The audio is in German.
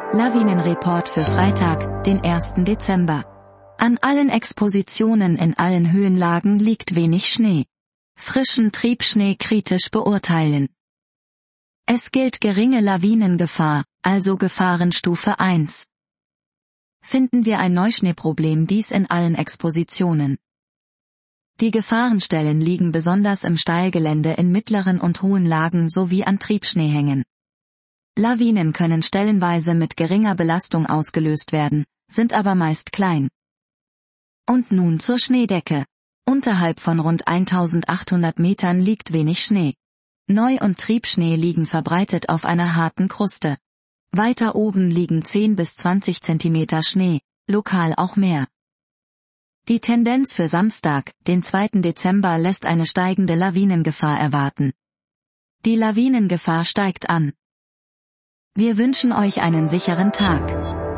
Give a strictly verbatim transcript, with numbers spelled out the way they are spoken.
Lawinenreport für Freitag, den ersten Dezember. An allen Expositionen in allen Höhenlagen liegt wenig Schnee. Frischen Triebschnee kritisch beurteilen. Es gilt geringe Lawinengefahr, also Gefahrenstufe eins. Finden wir ein Neuschneeproblem dies in allen Expositionen. Die Gefahrenstellen liegen besonders im Steilgelände in mittleren und hohen Lagen sowie an Triebschneehängen. Lawinen können stellenweise mit geringer Belastung ausgelöst werden, sind aber meist klein. Und nun zur Schneedecke. Unterhalb von rund eintausendachthundert Metern liegt wenig Schnee. Neu- und Triebschnee liegen verbreitet auf einer harten Kruste. Weiter oben liegen zehn bis zwanzig Zentimeter Schnee, lokal auch mehr. Die Tendenz für Samstag, den zweiten Dezember, lässt eine steigende Lawinengefahr erwarten. Die Lawinengefahr steigt an. Wir wünschen euch einen sicheren Tag.